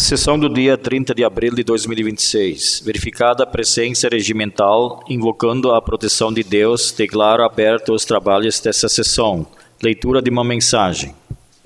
Sessão do dia 30 de abril de 2026. Verificada a presença regimental, invocando a proteção de Deus, declaro aberto os trabalhos dessa sessão. Leitura de uma mensagem.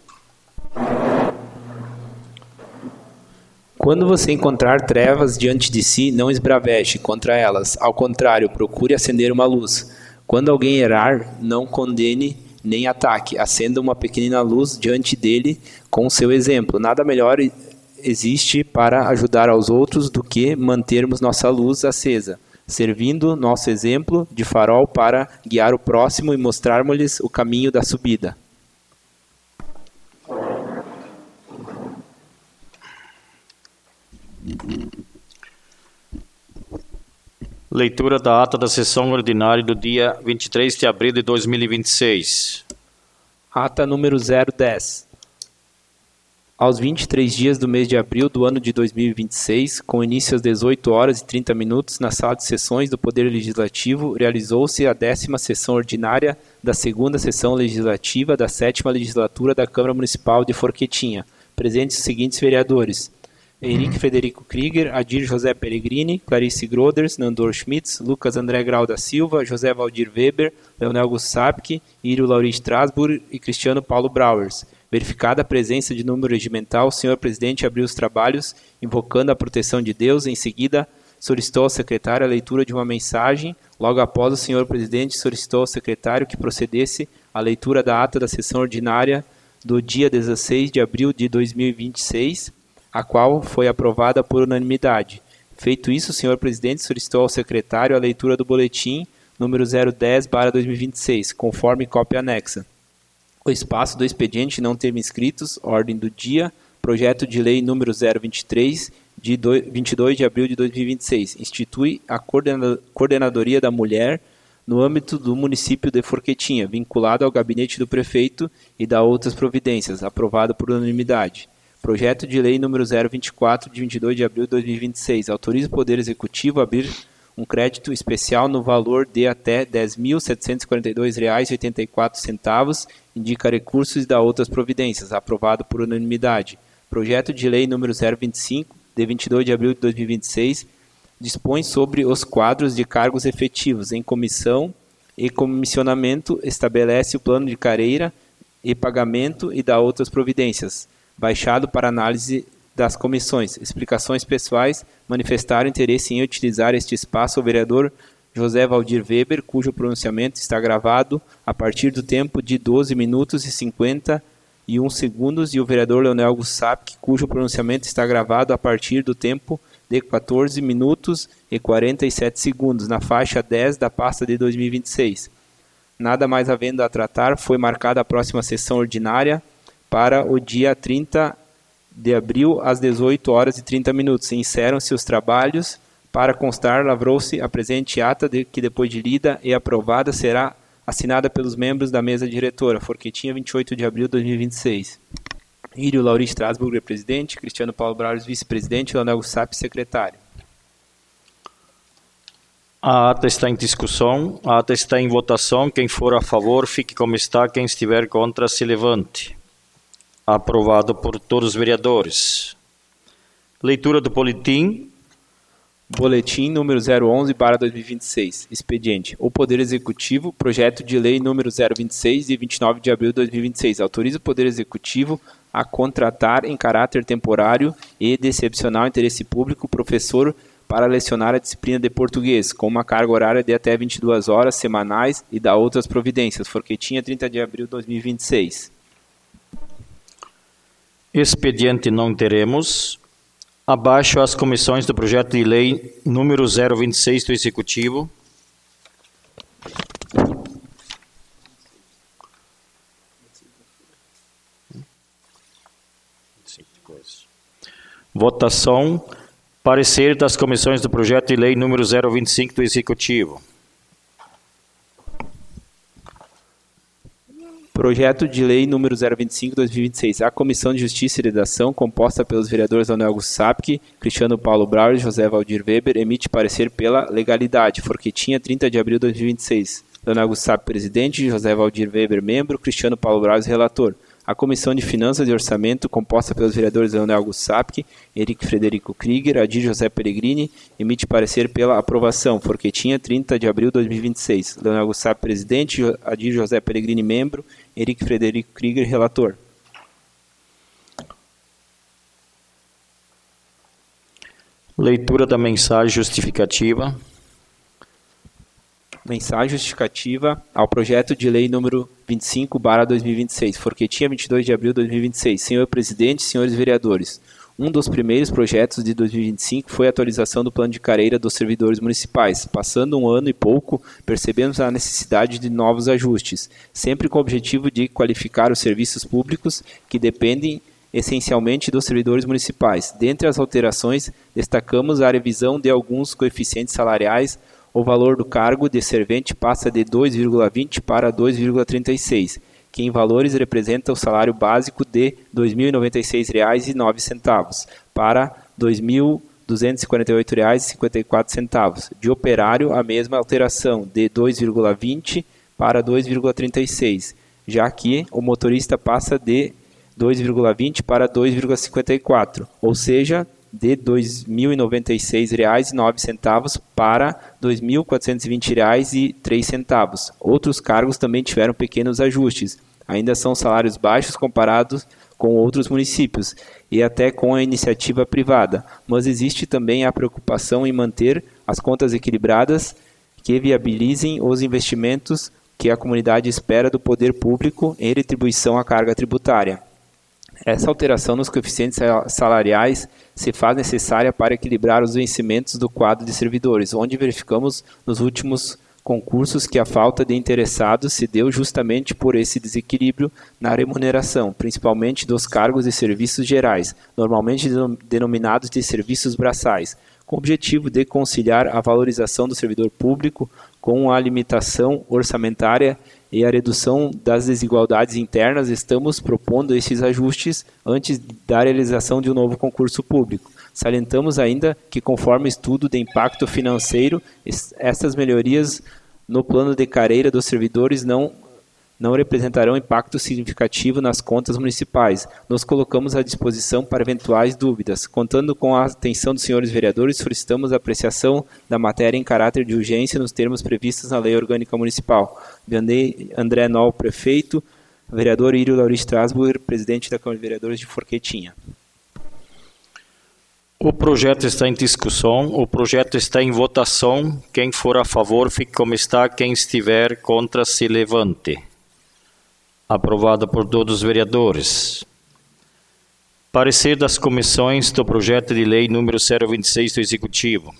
Quando você encontrar trevas diante de si, não esbraveje contra elas. Ao contrário, procure acender uma luz. Quando alguém errar, não condene nem ataque. Acenda uma pequenina luz diante dele com o seu exemplo. Nada melhor existe para ajudar aos outros do que mantermos nossa luz acesa, servindo nosso exemplo de farol para guiar o próximo e mostrarmos-lhes o caminho da subida. Leitura da ata da sessão ordinária do dia 23 de abril de 2026. Ata número 010. Aos 23 dias do mês de abril do ano de 2026, com início às 18 horas e 30 minutos, na sala de sessões do Poder Legislativo, realizou-se a 10ª sessão ordinária da 2ª sessão legislativa da 7ª legislatura da Câmara Municipal de Forquetinha. Presentes os seguintes vereadores: Henrique Frederico Krieger, Adir José Peregrini, Clarice Groders, Nandor Schmitz, Lucas André Grau da Silva, José Valdir Weber, Leonel Gussapke, Írio Lauri Strasburg e Cristiano Paulo Brauers. Verificada a presença de número regimental, o senhor presidente abriu os trabalhos, invocando a proteção de Deus. Em seguida, solicitou ao secretário a leitura de uma mensagem. Logo após, o senhor presidente solicitou ao secretário que procedesse à leitura da ata da sessão ordinária do dia 16 de abril de 2026, a qual foi aprovada por unanimidade. Feito isso, o senhor presidente solicitou ao secretário a leitura do boletim número 010/2026, conforme cópia anexa. O espaço do expediente não termo inscritos, ordem do dia, projeto de lei número 023, de 22 de abril de 2026, institui a Coordenadoria da Mulher no âmbito do município de Forquetinha, vinculado ao gabinete do prefeito e da outras providências, aprovado por unanimidade. Projeto de lei número 024, de 22 de abril de 2026, autoriza o Poder Executivo a abrir um crédito especial no valor de até R$ 10.742,84, indica recursos e dá outras providências, aprovado por unanimidade. Projeto de lei número 025, de 22 de abril de 2026, dispõe sobre os quadros de cargos efetivos em comissão e comissionamento, estabelece o plano de carreira e pagamento e dá outras providências, baixado para análise das comissões. Explicações pessoais: manifestaram interesse em utilizar este espaço o vereador José Valdir Weber, cujo pronunciamento está gravado a partir do tempo de 12 minutos e 51 segundos, e o vereador Leonel Gussapke, cujo pronunciamento está gravado a partir do tempo de 14 minutos e 47 segundos, na faixa 10 da pasta de 2026. Nada mais havendo a tratar, foi marcada a próxima sessão ordinária para o dia 30 de abril, às 18 horas e 30 minutos. Encerram-se os trabalhos. Para constar, lavrou-se a presente ata, que depois de lida e aprovada, será assinada pelos membros da mesa diretora. Forquetinha, 28 de abril de 2026. Írio Lauri Strasburg, presidente. Cristiano Paulo Brauers, vice-presidente. Leonel Gussapke, secretário. A ata está em discussão. A ata está em votação. Quem for a favor, fique como está. Quem estiver contra, se levante. Aprovado por todos os vereadores. Leitura do boletim. Boletim número 011/2026. Expediente. O Poder Executivo, projeto de lei número 026, de 29 de abril de 2026. Autoriza o Poder Executivo a contratar em caráter temporário e de excepcional interesse público professor para lecionar a disciplina de português, com uma carga horária de até 22 horas semanais e da outras providências. Forquetinha, 30 de abril de 2026. Expediente não teremos. Abaixo as comissões do projeto de lei número 026 do Executivo. Votação. Parecer das comissões do projeto de lei número 025 do Executivo. Projeto de lei número 025/2026. A Comissão de Justiça e Redação, composta pelos vereadores Leonel Gussapke, Cristiano Paulo Brauers e José Valdir Weber, emite parecer pela legalidade. Forquetinha, 30 de abril de 2026. Leonel Gussapke, presidente. José Valdir Weber, membro. Cristiano Paulo Brauers, relator. A Comissão de Finanças e Orçamento, composta pelos vereadores Leonel Augusto Sapke, Henrique Frederico Krieger, Adir José Pellegrini, emite parecer pela aprovação. Forquetinha, 30 de abril de 2026. Leonel Augusto Sapke, presidente. Adir José Pellegrini, membro. Henrique Frederico Krieger, relator. Leitura da mensagem justificativa. Mensagem justificativa ao projeto de lei número 25/2026, Forquetinha, 22 de abril de 2026. Senhor Presidente, senhores vereadores, um dos primeiros projetos de 2025 foi a atualização do plano de carreira dos servidores municipais. Passando um ano e pouco, percebemos a necessidade de novos ajustes, sempre com o objetivo de qualificar os serviços públicos que dependem essencialmente dos servidores municipais. Dentre as alterações, destacamos a revisão de alguns coeficientes salariais. O valor do cargo de servente passa de 2,20 para 2,36, que em valores representa o salário básico de R$ 2.096,09 para R$ 2.248,54. De operário, a mesma alteração, de 2,20 para 2,36, já que o motorista passa de 2,20 para 2,54, ou seja, de R$ 2.096,09 para R$ 2.420,03. Outros cargos também tiveram pequenos ajustes. Ainda são salários baixos comparados com outros municípios e até com a iniciativa privada, mas existe também a preocupação em manter as contas equilibradas que viabilizem os investimentos que a comunidade espera do poder público em retribuição à carga tributária. Essa alteração nos coeficientes salariais se faz necessária para equilibrar os vencimentos do quadro de servidores, onde verificamos nos últimos concursos que a falta de interessados se deu justamente por esse desequilíbrio na remuneração, principalmente dos cargos de serviços gerais, normalmente denominados de serviços braçais, com o objetivo de conciliar a valorização do servidor público com a limitação orçamentária e a redução das desigualdades internas. Estamos propondo esses ajustes antes da realização de um novo concurso público. Salientamos ainda que, conforme estudo de impacto financeiro, estas melhorias no plano de carreira dos servidores não representarão impacto significativo nas contas municipais. Nos colocamos à disposição para eventuais dúvidas. Contando com a atenção dos senhores vereadores, solicitamos a apreciação da matéria em caráter de urgência nos termos previstos na Lei Orgânica Municipal. André Noll, prefeito. Vereador Írio Laurice Strasburger, presidente da Câmara de Vereadores de Forquetinha. O projeto está em discussão, o projeto está em votação. Quem for a favor, fique como está. Quem estiver contra, se levante. Aprovado por todos os vereadores. Parecer das comissões do projeto de lei número 026 do Executivo.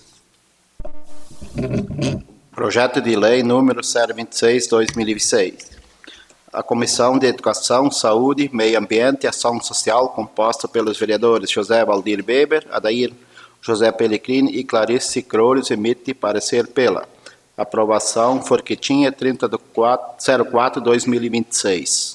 Projeto de lei número 026/2026. A Comissão de Educação, Saúde, Meio Ambiente e Ação Social, composta pelos vereadores José Valdir Weber, Adair José Pellegrini e Clarice Crores, emite parecer pela aprovação. Forquetinha, 30/04/2026.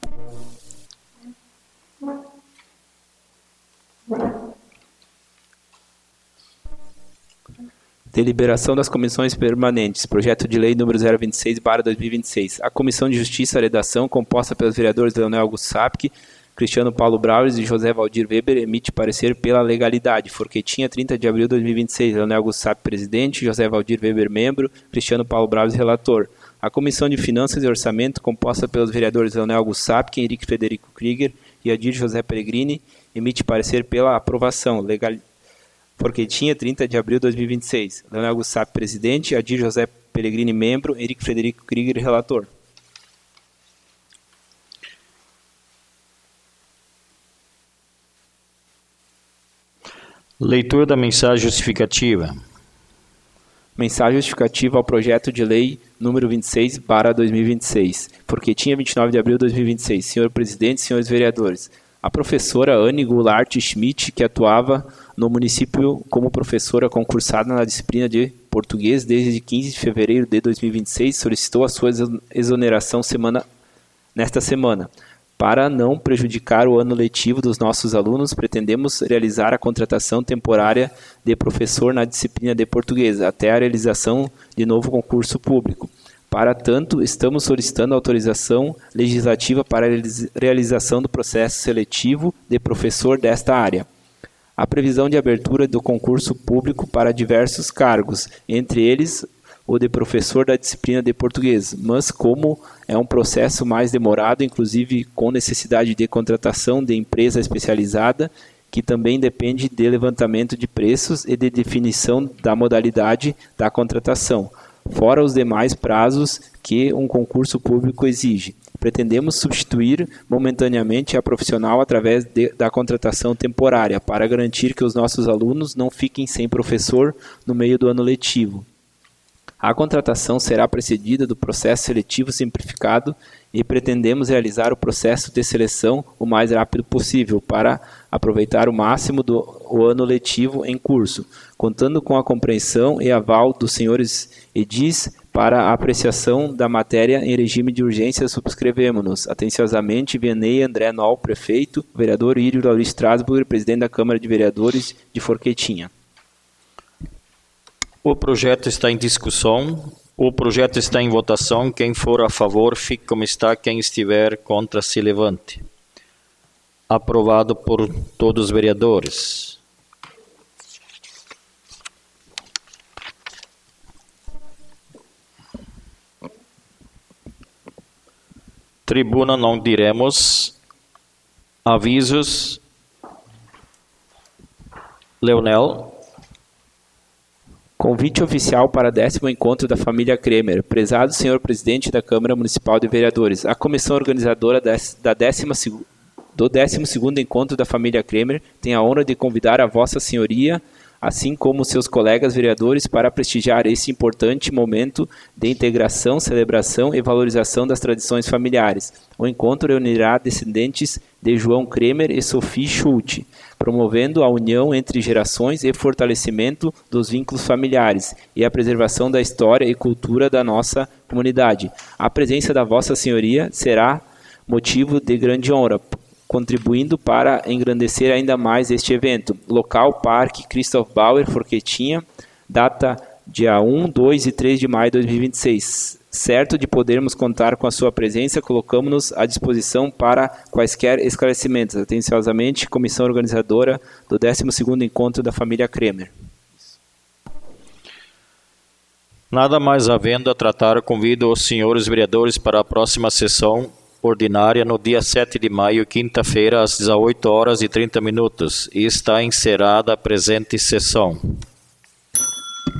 Deliberação das comissões permanentes. Projeto de lei número 026/2026. A Comissão de Justiça e Redação, composta pelos vereadores Leonel Augusto Sapke, Cristiano Paulo Brauers e José Valdir Weber, emite parecer pela legalidade. Forquetinha, 30 de abril de 2026. Leonel Augusto Sapke, presidente. José Valdir Weber, membro. Cristiano Paulo Brauers, relator. A Comissão de Finanças e Orçamento, composta pelos vereadores Leonel Augusto Sapke, Henrique Frederico Krieger e Adir José Pellegrini, emite parecer pela aprovação. Forquetinha, 30 de abril de 2026. Leonel Augusto Sapke, presidente. Adir José Pellegrini, membro. Henrique Frederico Krieger, relator. Leitura da mensagem justificativa. Mensagem justificativa ao projeto de lei número 26/2026. Forquetinha, 29 de abril de 2026. Senhor presidente, senhores vereadores. A professora Anne Goulart Schmidt, que atuava no município como professora concursada na disciplina de português desde 15 de fevereiro de 2026, solicitou a sua exoneração nesta semana. Para não prejudicar o ano letivo dos nossos alunos, pretendemos realizar a contratação temporária de professor na disciplina de português, até a realização de novo concurso público. Para tanto, estamos solicitando autorização legislativa para a realização do processo seletivo de professor desta área. A previsão de abertura do concurso público para diversos cargos, entre eles o de professor da disciplina de português, mas como é um processo mais demorado, inclusive com necessidade de contratação de empresa especializada, que também depende de levantamento de preços e de definição da modalidade da contratação, fora os demais prazos que um concurso público exige. Pretendemos substituir momentaneamente a profissional através da contratação temporária, para garantir que os nossos alunos não fiquem sem professor no meio do ano letivo. A contratação será precedida do processo seletivo simplificado e pretendemos realizar o processo de seleção o mais rápido possível para aproveitar o máximo do ano letivo em curso, contando com a compreensão e aval dos senhores edis para a apreciação da matéria em regime de urgência. Subscrevemos-nos. Atenciosamente, Vianney André Noll, prefeito, vereador Írio Lauri Strasburger, presidente da Câmara de Vereadores de Forquetinha. O projeto está em discussão. O projeto está em votação. Quem for a favor, fique como está. Quem estiver contra, se levante. Aprovado por todos os vereadores. Tribuna não diremos. Avisos. Leonel. Convite oficial para 10º encontro da família Kremer. Prezado senhor presidente da Câmara Municipal de Vereadores, a comissão organizadora do 12º encontro da família Kremer tem a honra de convidar a vossa senhoria, assim como seus colegas vereadores, para prestigiar esse importante momento de integração, celebração e valorização das tradições familiares. O encontro reunirá descendentes de João Kremer e Sophie Schulte, promovendo a união entre gerações e fortalecimento dos vínculos familiares e a preservação da história e cultura da nossa comunidade. A presença da vossa senhoria será motivo de grande honra, contribuindo para engrandecer ainda mais este evento. Local, Parque Christoph Bauer, Forquetinha, data dia 1, 2 e 3 de maio de 2026. Certo de podermos contar com a sua presença, colocamos-nos à disposição para quaisquer esclarecimentos. Atenciosamente, comissão organizadora do 12º encontro da família Kremer. Nada mais havendo a tratar, convido os senhores vereadores para a próxima sessão ordinária no dia 7 de maio, quinta-feira, às 18h30. E está encerrada a presente sessão.